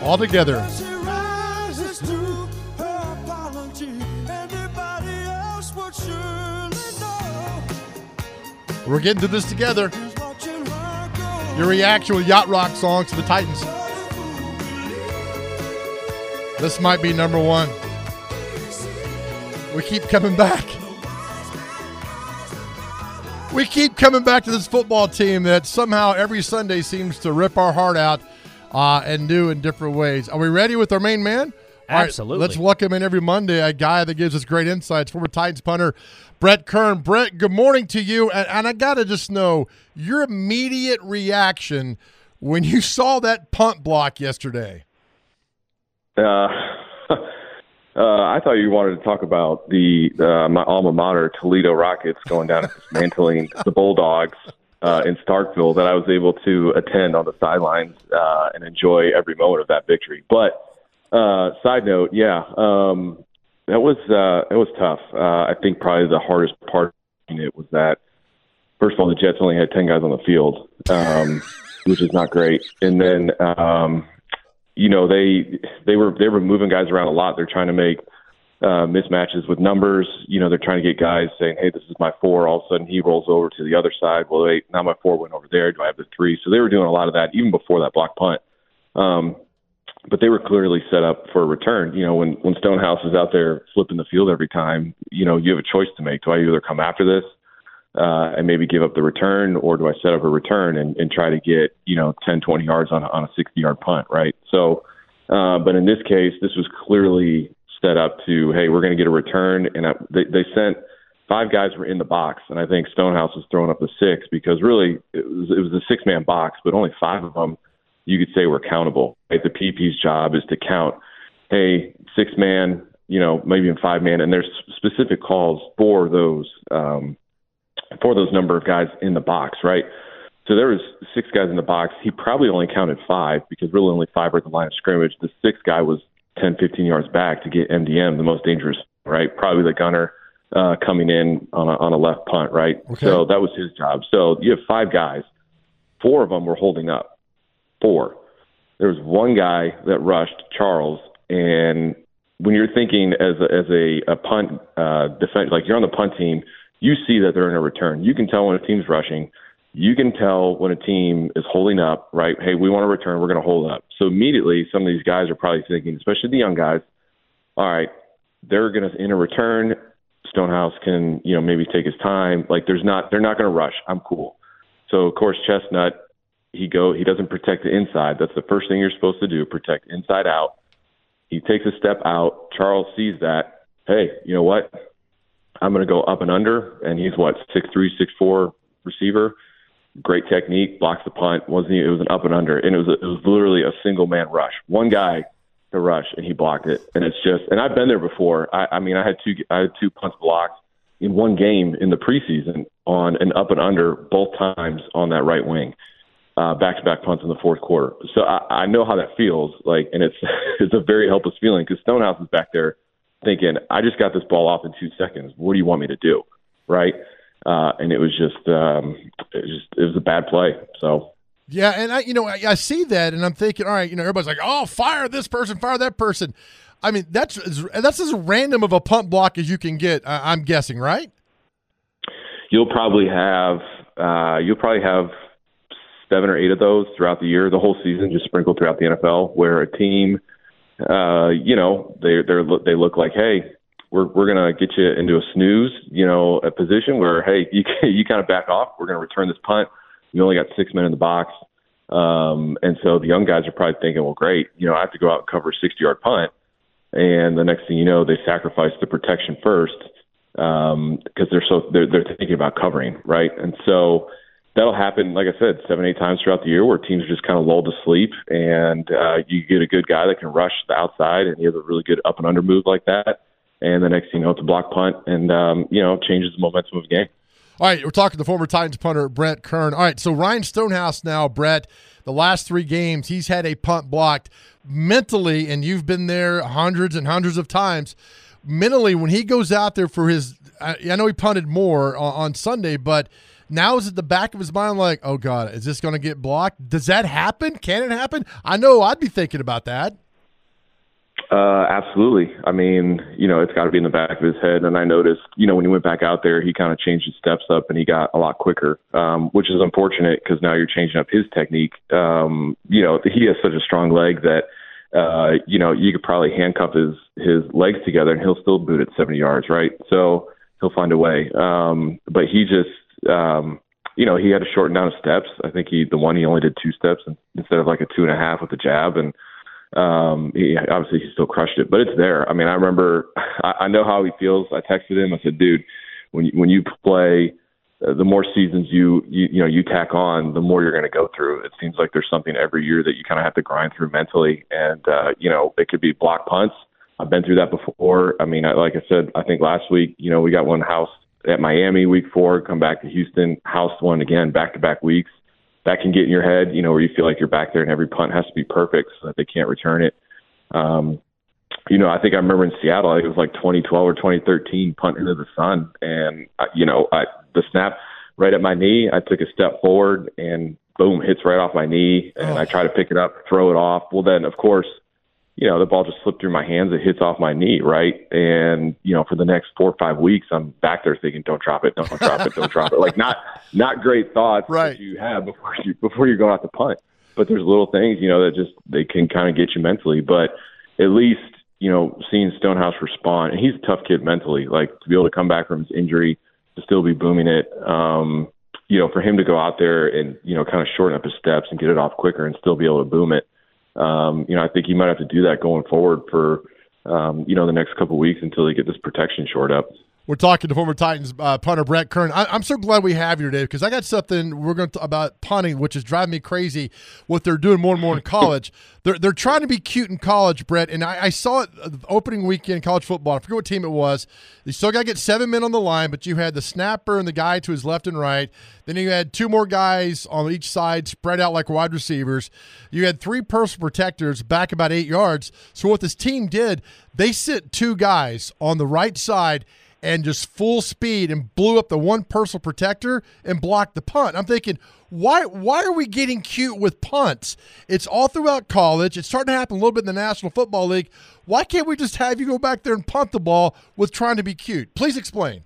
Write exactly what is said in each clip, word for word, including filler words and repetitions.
all together. We're getting to this together. Your reaction with Yacht Rock songs to the Titans. This might be number one. We keep coming back. We keep coming back to this football team that somehow every Sunday seems to rip our heart out uh, and do in different ways. Are we ready with our main man? All Absolutely. right, let's welcome in every Monday a guy that gives us great insights, former Titans punter Brett Kern. Brett, good morning to you. And, and I got to just know your immediate reaction when you saw that punt block yesterday. Uh, uh, I thought you wanted to talk about the uh, my alma mater, Toledo Rockets, going down and dismantling the Bulldogs uh, in Starkville, that I was able to attend on the sidelines uh, and enjoy every moment of that victory. But uh, side note, yeah, um, that was uh, it was tough. Uh, I think probably the hardest part of it was that, first of all, the Jets only had ten guys on the field, um, which is not great. And then, um, you know, they they were they were moving guys around a lot. They're trying to make uh, mismatches with numbers. You know, they're trying to get guys saying, "Hey, this is my four." All of a sudden, he rolls over to the other side. Well, wait, now my four went over there. Do I have the three? So they were doing a lot of that even before that block punt. Um, but they were clearly set up for a return. You know, when when Stonehouse is out there flipping the field every time, you know, you have a choice to make. Do I either come after this uh, and maybe give up the return, or do I set up a return and, and try to get, you know, ten, twenty yards on a, on a sixty-yard punt, right? So, uh, but in this case, this was clearly set up to, hey, we're going to get a return. And I, they, they sent five guys were in the box, and I think Stonehouse was throwing up the six because really it was, it was a six-man box, but only five of them you could say were countable. Right? The P P's job is to count, hey, six-man, you know, maybe in five-man, and there's specific calls for those um, for those number of guys in the box, right? So there was six guys in the box. He probably only counted five because really only five were at the line of scrimmage. The sixth guy was ten, fifteen yards back to get M D M, the most dangerous, right? Probably the gunner uh, coming in on a, on a left punt, right? Okay. So that was his job. So you have five guys. Four of them were holding up. Four. There was one guy that rushed, Charles, and when you're thinking as a, as a, a punt uh, defense, like you're on the punt team, you see that they're in a return. You can tell when a team's rushing. You can tell when a team is holding up, right? Hey, we want to return. We're going to hold up. So immediately, some of these guys are probably thinking, especially the young guys, all right, they're going to in a return. Stonehouse can, you know, maybe take his time. Like there's not, they're not going to rush. I'm cool. So of course, Chestnut, he go, he doesn't protect the inside. That's the first thing you're supposed to do, protect inside out. He takes a step out. Charles sees that. Hey, you know what? I'm going to go up and under, and he's what, six three, six four receiver. Great technique, blocks the punt. Wasn't he? It was an up and under, and it was a, it was literally a single man rush. One guy to rush, and he blocked it. And it's just, and I've been there before. I, I mean, I had two, I had two punts blocked in one game in the preseason on an up and under both times on that right wing, uh, back-to-back punts in the fourth quarter. So I, I know how that feels like, and it's it's a very helpless feeling because Stonehouse is back there thinking, I just got this ball off in two seconds. What do you want me to do, right? Uh, and it was just, um, it was just, it was a bad play. So, yeah, and I, you know, I, I see that, and I'm thinking, all right, you know, everybody's like, oh, fire this person, fire that person. I mean, that's that's as random of a punt block as you can get. I'm guessing, right? You'll probably have, uh, you'll probably have seven or eight of those throughout the year, the whole season, just sprinkled throughout the N F L, where a team, uh, you know, they they they look like, hey, we're we're gonna get you into a snooze, you know, a position where, hey, you you kind of back off. We're gonna return this punt. We only got six men in the box, um, and so the young guys are probably thinking, well, great, you know, I have to go out and cover a sixty-yard punt, and the next thing you know, they sacrifice the protection first because um, they're so they're they're thinking about covering, right, and so. That'll happen, like I said, seven, eight times throughout the year where teams are just kind of lulled to sleep, and uh, you get a good guy that can rush the outside, and he has a really good up and under move like that. And the next thing you know, it's a block punt, and, um, you know, changes the momentum of the game. All right, we're talking to former Titans punter Brett Kern. All right, so Ryan Stonehouse now, Brett, the last three games, he's had a punt blocked mentally, and you've been there hundreds and hundreds of times. Mentally, when he goes out there for his – I know he punted more on, on Sunday, but – Now is at the back of his mind like, oh, God, is this going to get blocked? Does that happen? Can it happen? I know I'd be thinking about that. Uh, absolutely. I mean, you know, it's got to be in the back of his head. And I noticed, you know, when he went back out there, he kind of changed his steps up and he got a lot quicker, um, which is unfortunate because now you're changing up his technique. Um, you know, he has such a strong leg that, uh, you know, you could probably handcuff his, his legs together and he'll still boot at seventy yards, right? So he'll find a way. Um, but he just, um, you know, he had to shorten down his steps. I think he, the one, he only did two steps instead of like a two and a half with the jab. And, Um, he, obviously he still crushed it, but it's there. I mean, I remember, I, I know how he feels. I texted him. I said, dude, when you, when you play, uh, the more seasons you, you, you know, you tack on, the more you're going to go through. It seems like there's something every year that you kind of have to grind through mentally. And, uh, you know, it could be block punts. I've been through that before. I mean, I, like I said, I think last week, you know, we got one house at Miami week four, come back to Houston, house one again, back to back weeks. That can get in your head, you know, where you feel like you're back there and every punt has to be perfect so that they can't return it. Um, you know, I think I remember in Seattle, I think it was like twenty twelve or twenty thirteen, punt into the sun. And, I, you know, I, the snap right at my knee, I took a step forward and boom, hits right off my knee. And oh. I try to pick it up, throw it off. Well, then, of course, you know, the ball just slipped through my hands. It hits off my knee, right? And, you know, for the next four or five weeks, I'm back there thinking, don't drop it, don't drop it, don't drop it. Like, not not great thoughts right. that you have before you before you go out to punt. But there's little things, you know, that just, they can kind of get you mentally. But at least, you know, seeing Stonehouse respond, and he's a tough kid mentally, like to be able to come back from his injury, to still be booming it, um, you know, for him to go out there and, you know, kind of shorten up his steps and get it off quicker and still be able to boom it. Um, you know, I think he might have to do that going forward for, um, you know, the next couple of weeks until they get this protection shored up. We're talking to former Titans uh, punter Brett Kern. I, I'm so glad we have you today because I got something we're going to talk about punting, which is driving me crazy. What they're doing more and more in college, they're they're trying to be cute in college, Brett. And I, I saw it uh, opening weekend in college football. I forget what team it was. You still got to get seven men on the line, but you had the snapper and the guy to his left and right. Then you had two more guys on each side spread out like wide receivers. You had three personal protectors back about eight yards. So what this team did, they sent two guys on the right side and just full speed and blew up the one personal protector and blocked the punt. I'm thinking, why why are we getting cute with punts? It's all throughout college. It's starting to happen a little bit in the National Football League. Why can't we just have you go back there and punt the ball with trying to be cute? Please explain.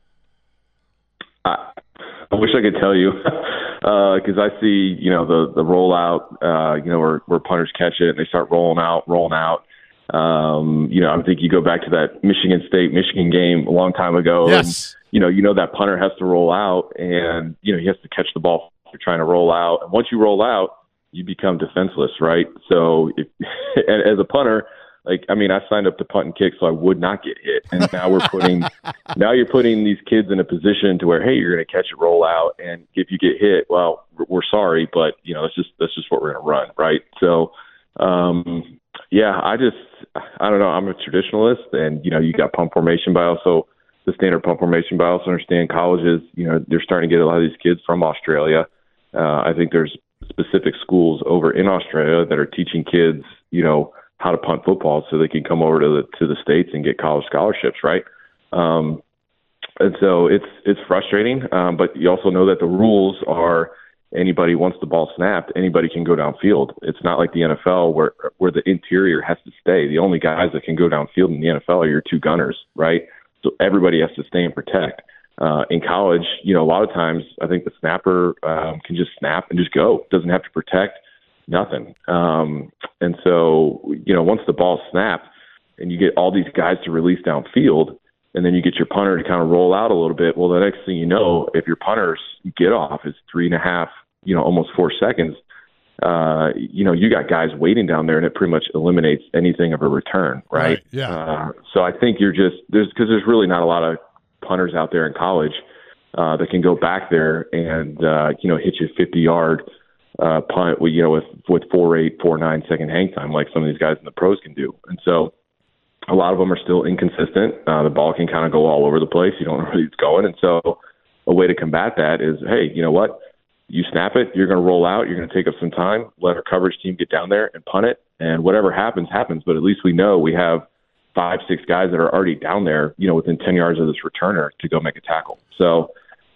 I, I wish I could tell you because uh, I see, you know, the, the rollout, uh, you know, where, where punters catch it and they start rolling out, rolling out. Um, you know, I think you go back to that Michigan State, Michigan game a long time ago. Yes. And, you know, you know that punter has to roll out and, you know, he has to catch the ball if you're trying to roll out. And once you roll out, you become defenseless, right? So if, as a punter, like, I mean, I signed up to punt and kick so I would not get hit. And now we're putting, now you're putting these kids in a position to where, hey, you're going to catch a roll out. And if you get hit, well, we're sorry, but, you know, that's just, that's just what we're going to run, right? So, um, yeah, I just, I don't know. I'm a traditionalist, and, you know, you got pump formation, but I also, the standard pump formation, but I also understand colleges, you know, they're starting to get a lot of these kids from Australia. Uh, I think there's specific schools over in Australia that are teaching kids, you know, how to punt football so they can come over to the, to the States and get college scholarships, right? Um, and so it's, it's frustrating, um, but you also know that the rules are, anybody wants the ball snapped, anybody can go downfield. It's not like the N F L where where the interior has to stay. The only guys that can go downfield in the N F L are your two gunners, right? So everybody has to stay and protect. Uh, in college, you know, a lot of times I think the snapper um, can just snap and just go. Doesn't have to protect, nothing. Um, and so, you know, once the ball's snapped and you get all these guys to release downfield, and then you get your punter to kind of roll out a little bit, well, the next thing you know, if your punter's get off is three and a half, you know, almost four seconds, uh, you know, you got guys waiting down there, and it pretty much eliminates anything of a return, right? Right, yeah. Uh, so I think you're just there's because there's really not a lot of punters out there in college uh, that can go back there and uh, you know hit you fifty yard uh, punt, with, you know, with with four eight, four nine second hang time like some of these guys in the pros can do, and so a lot of them are still inconsistent. Uh, the ball can kind of go all over the place. You don't know where it's going, and so a way to combat that is, hey, you know what? You snap it, you're going to roll out, you're going to take up some time, let our coverage team get down there and punt it, and whatever happens, happens. But at least we know we have five, six guys that are already down there, you know, within ten yards of this returner to go make a tackle. So,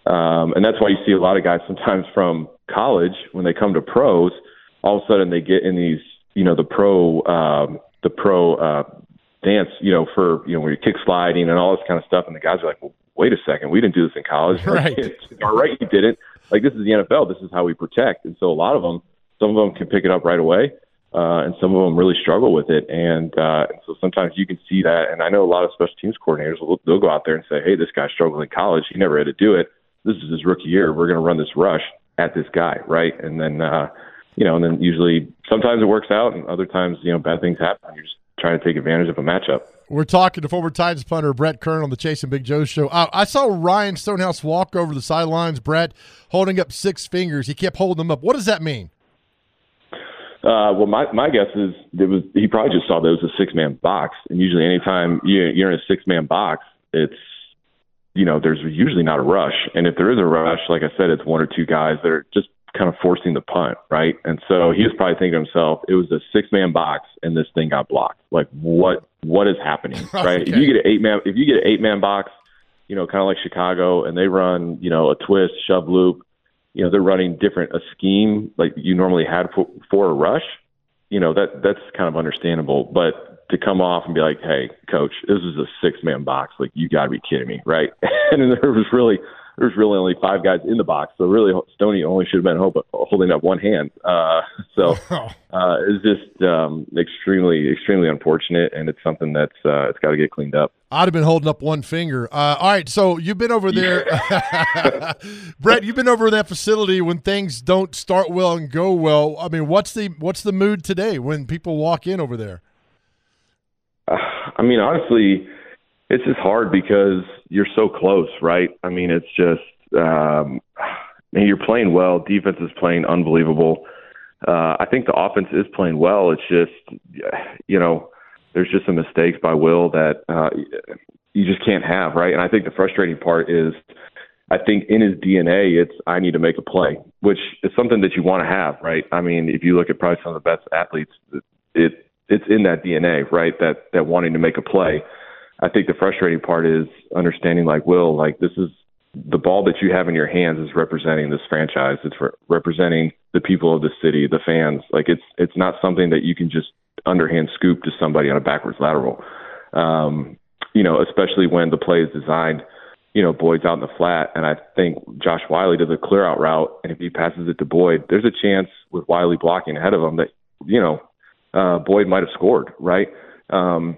Um, and that's why you see a lot of guys sometimes from college, when they come to pros, all of a sudden they get in these, you know, the pro, um, the pro uh, dance, you know, for, you know, when you're kick sliding and all this kind of stuff. And the guys are like, well, wait a second, we didn't do this in college. Right. Like, all right, you didn't. Like, this is the N F L. This is how we protect. And so a lot of them, some of them can pick it up right away. Uh, and some of them really struggle with it. And, uh, and so sometimes you can see that. And I know a lot of special teams coordinators, will, they'll go out there and say, hey, this guy struggled in college. He never had to do it. This is his rookie year. We're going to run this rush at this guy, right? And then, uh, you know, and then usually sometimes it works out, and other times, you know, bad things happen. You're just trying to take advantage of a matchup. We're talking to former Titans punter Brett Kern on the Chase and Big Joe show. Uh, I saw Ryan Stonehouse walk over the sidelines, Brett, holding up six fingers. He kept holding them up. What does that mean? Uh, well, my, my guess is it was he probably just saw that it was a six-man box. And usually anytime you're in a six-man box, it's, you know, there's usually not a rush. And if there is a rush, like I said, it's one or two guys that are just kind of forcing the punt, right? And so he was probably thinking to himself, it was a six-man box and this thing got blocked. Like, what what is happening, right? Okay. If you get an eight-man if you get an eight-man box, you know, kind of like Chicago, and they run, you know, a twist, shove loop, you know, they're running different a scheme like you normally had for, for a rush, you know, that that's kind of understandable. But to come off and be like, hey, coach, this is a six-man box. Like, you got to be kidding me, right? And then there was really there was really only five guys in the box. So really, Stoney only should have been hold, holding up one hand. Uh, so uh, it's just um, extremely, extremely unfortunate, and it's something that's uh, it's got to get cleaned up. I'd have been holding up one finger. Uh, all right, so you've been over there. Brett, you've been over that facility when things don't start well and go well. I mean, what's the what's the mood today when people walk in over there? Uh, I mean, honestly, it's just hard because you're so close, right? I mean, it's just um, man, you're playing well. Defense is playing unbelievable. Uh, I think the offense is playing well. It's just, you know, there's just some mistakes by Will that uh, you just can't have, right? And I think the frustrating part is I think in his D N A, it's I need to make a play, which is something that you want to have, right? I mean, if you look at probably some of the best athletes, it it's in that D N A, right, that that wanting to make a play. I think the frustrating part is understanding, like, Will, like, this is the ball that you have in your hands is representing this franchise. It's re- representing the people of the city, the fans. Like, it's it's not something that you can just underhand scoop to somebody on a backwards lateral. Um, you know, especially when the play is designed, you know, Boyd's out in the flat, and I think Josh Wiley does a clear out route, and if he passes it to Boyd, there's a chance with Wiley blocking ahead of him that, you know, uh, Boyd might have scored, right? Um,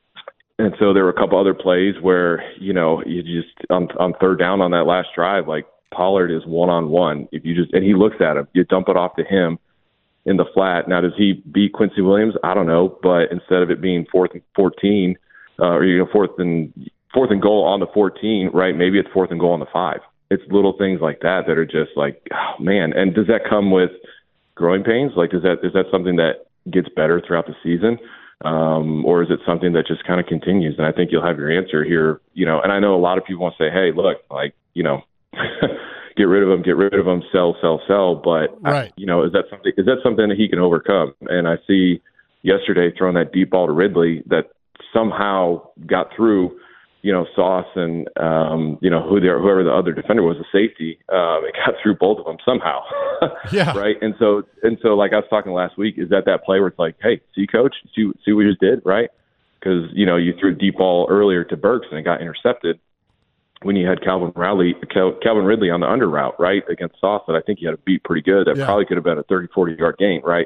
And so there were a couple other plays where, you know, you just on, on third down on that last drive, like Pollard is one on one. If you just and he looks at him, you dump it off to him in the flat. Now, does he beat Quincy Williams? I don't know, but instead of it being fourth and fourteen, uh, or you know, fourth and fourth and goal on the fourteen, right? Maybe it's fourth and goal on the five. It's little things like that that are just like, oh man. And does that come with growing pains? Like, is that is that something that gets better throughout the season? Um, or is it something that just kind of continues? And I think you'll have your answer here, you know, and I know a lot of people want to say, hey, look, like, you know, get rid of him, get rid of him, sell, sell, sell. But, right. I, you know, is that something, is that something that he can overcome? And I see yesterday throwing that deep ball to Ridley that somehow got through, you know, Sauce and, um, you know, who there, whoever the other defender was, a safety, um, it got through both of them somehow. Yeah. Right. And so, and so like I was talking last week, is that that play where it's like, hey, see, coach, see, see what we just did, right? Because, you know, you threw a deep ball earlier to Burks and it got intercepted when you had Calvin Riley, Calvin Ridley on the under route, right, against Sauce that I think he had a beat pretty good. That yeah. probably could have been a thirty, forty yard gain, right?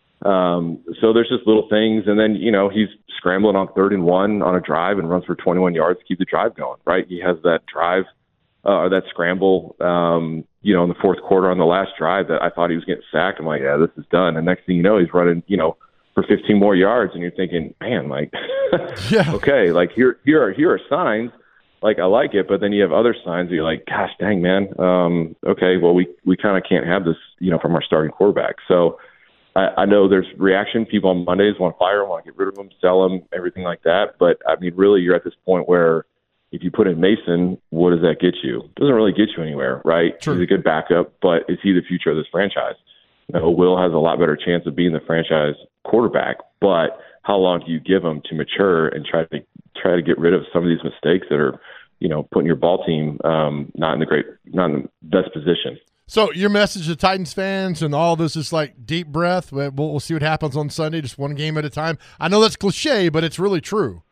Um, so there's just little things. And then, you know, he's scrambling on third and one on a drive and runs for twenty-one yards to keep the drive going, right? He has that drive uh, or that scramble, um, you know, in the fourth quarter on the last drive that I thought he was getting sacked. I'm like, yeah, this is done. And next thing you know, he's running, you know, for fifteen more yards. And you're thinking, man, like, yeah. okay, like here, here are, here are signs. Like, I like it, but then you have other signs that you're like, gosh, dang, man. Um, okay, well, we, we kind of can't have this, you know, from our starting quarterback. So I, I know there's reaction. People on Mondays want to fire him, want to get rid of him, sell him, everything like that. But, I mean, really, you're at this point where if you put in Mason, what does that get you? It doesn't really get you anywhere, right? True. He's a good backup, but is he the future of this franchise? You know, Will has a lot better chance of being the franchise quarterback, but how long do you give him to mature and try to try to get rid of some of these mistakes that are, you know, putting your ball team um, not in the great, not in the best position. So your message to Titans fans and all this is like deep breath. We'll, we'll see what happens on Sunday, just one game at a time. I know that's cliche, but it's really true.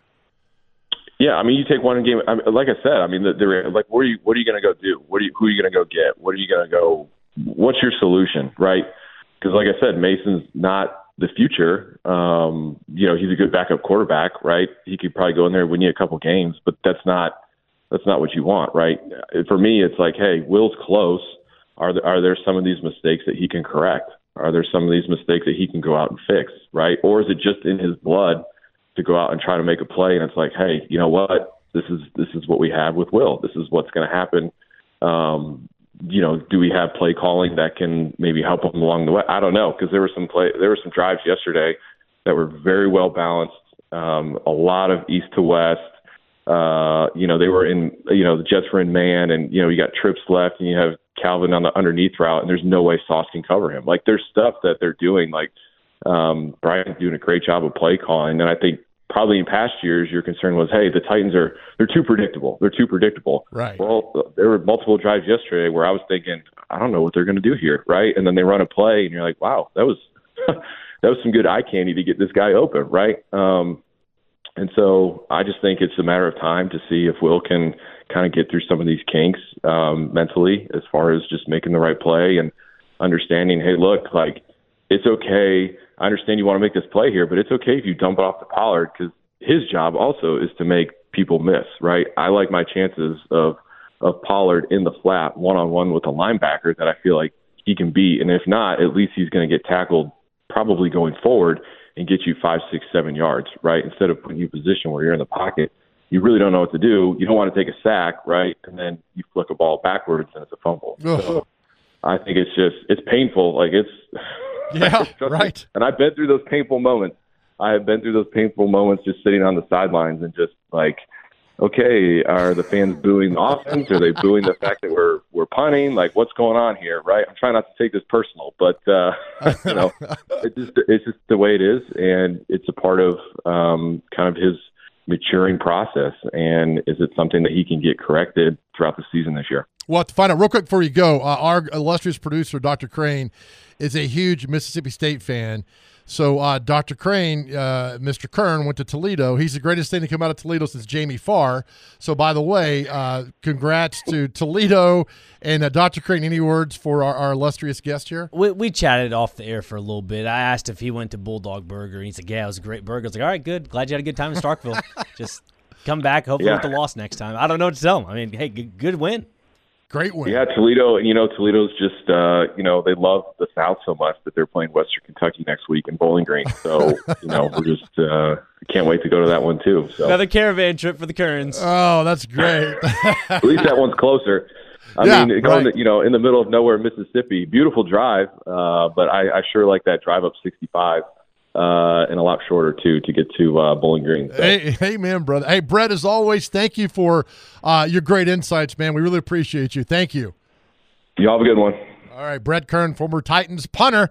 Yeah, I mean, you take one game. I mean, like I said, I mean, they're like, what are you, what are you going to go do? What are you, who are you going to go get? What are you going to go? What's your solution, right? Because, like I said, Mason's not the future. Um, you know, he's a good backup quarterback, right? He could probably go in there and win you a couple games, but that's not that's not what you want, right? For me, it's like, hey, Will's close. Are there, are there some of these mistakes that he can correct? Are there some of these mistakes that he can go out and fix, right? Or is it just in his blood to go out and try to make a play? And it's like, hey, you know what? This is this is what we have with Will. This is what's going to happen. Um, you know, do we have play calling that can maybe help him along the way? I don't know, because there were some play, there were some drives yesterday that were very well balanced. Um, a lot of east to west. Uh, you know, they were in, you know, the Jets were in man, and, you know, you got trips left and you have Calvin on the underneath route, and there's no way Sauce can cover him. Like, there's stuff that they're doing. Like, um, Brian's doing a great job of play calling. And I think probably in past years, your concern was, hey, the Titans are, they're too predictable. They're too predictable. Right. Well, there were multiple drives yesterday where I was thinking, I don't know what they're going to do here. Right. And then they run a play and you're like, wow, that was, that was some good eye candy to get this guy open. Right. Um, And so I just think it's a matter of time to see if Will can kind of get through some of these kinks um, mentally, as far as just making the right play and understanding, hey, look, like, it's okay. I understand you want to make this play here, but it's okay if you dump it off to Pollard, because his job also is to make people miss, right? I like my chances of of Pollard in the flat one-on-one with a linebacker that I feel like he can beat. And if not, at least he's going to get tackled probably going forward and get you five, six, seven yards, right? Instead of putting you in a position where you're in the pocket, you really don't know what to do. You don't want to take a sack, right? And then you flick a ball backwards and it's a fumble. Ugh. So I think it's just, it's painful. Like, it's, yeah, right. Me. And I've been through those painful moments. I have been through those painful moments just sitting on the sidelines and just like, okay, are the fans booing the offense? Are they booing the fact that we're we're punting? Like, what's going on here, right? I'm trying not to take this personal, but uh, you know, it's just it's just the way it is, and it's a part of um, kind of his maturing process. And is it something that he can get corrected throughout the season this year? Well, to find out real quick before you go, uh, our illustrious producer, Doctor Crane, is a huge Mississippi State fan. So uh, Doctor Crane, uh, Mister Kern, went to Toledo. He's the greatest thing to come out of Toledo since Jamie Farr. So, by the way, uh, congrats to Toledo. And uh, Doctor Crane, any words for our, our illustrious guest here? We, we chatted off the air for a little bit. I asked if he went to Bulldog Burger, and he said, yeah, it was a great burger. I was like, all right, good. Glad you had a good time in Starkville. Just come back, hopefully Yeah. with the loss next time. I don't know what to tell him. I mean, hey, good, good win. Great win. Yeah, Toledo, and you know, Toledo's just, uh, you know, they love the South so much that they're playing Western Kentucky next week in Bowling Green. So, you know, we're just uh, can't wait to go to that one too. So Another caravan trip for the Kerns. Oh, that's great. at least that one's closer. I Yeah, mean, going right. to, you know, in the middle of nowhere, Mississippi, beautiful drive, uh, but I, I sure like that drive up sixty-five. Uh, and a lot shorter too to get to uh, Bowling Green. So. Hey, hey, man, brother. Hey, Brett, as always, thank you for uh, your great insights, man. We really appreciate you. Thank you. You all have a good one. All right, Brett Kern, former Titans punter.